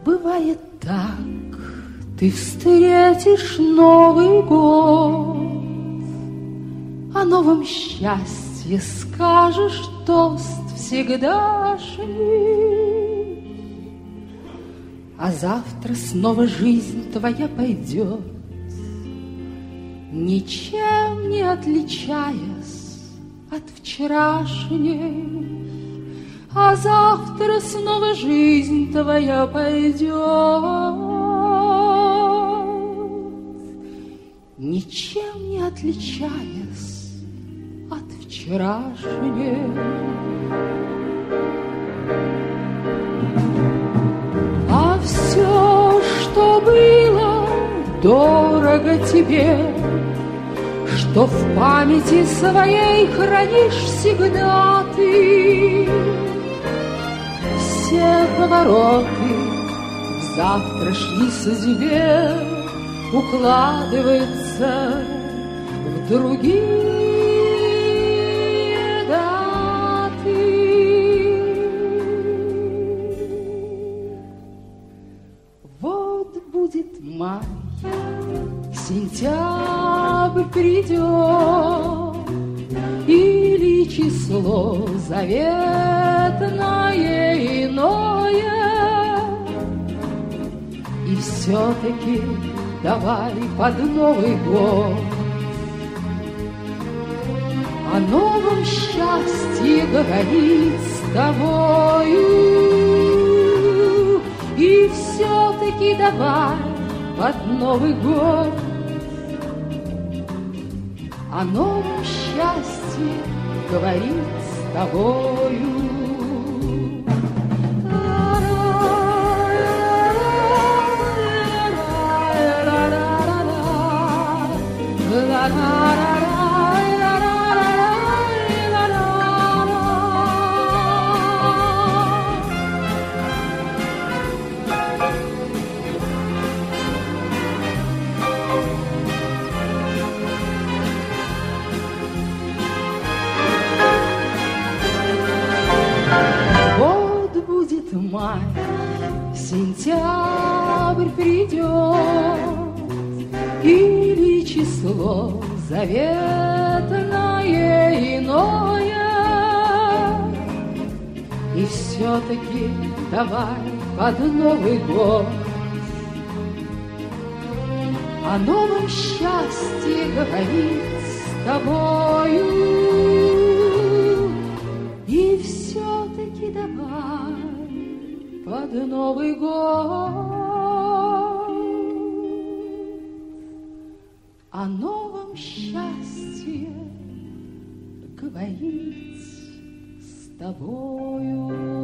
Бывает так, ты встретишь Новый год, о новом счастье скажешь тост всегдашний, а завтра снова жизнь твоя пойдет, ничем не отличаясь от вчерашней. А завтра снова жизнь твоя пойдет, ничем не отличаясь от вчерашней. А все, что было дорого тебе, что в памяти своей хранишь всегда ты, все повороты в завтрашней судьбе укладываются в другие даты. Вот будет май, сентябрь придет, или число заветное иное, и все-таки давай под Новый год о новом счастье говорить с тобою, и все-таки давай под Новый год о новом счастье говорить с тобою. Май, сентябрь придет, или число заветное иное, и все-таки давай под Новый год о новом счастье говорить с тобою, и все-таки давай под Новый год о новом счастье говорить с тобою.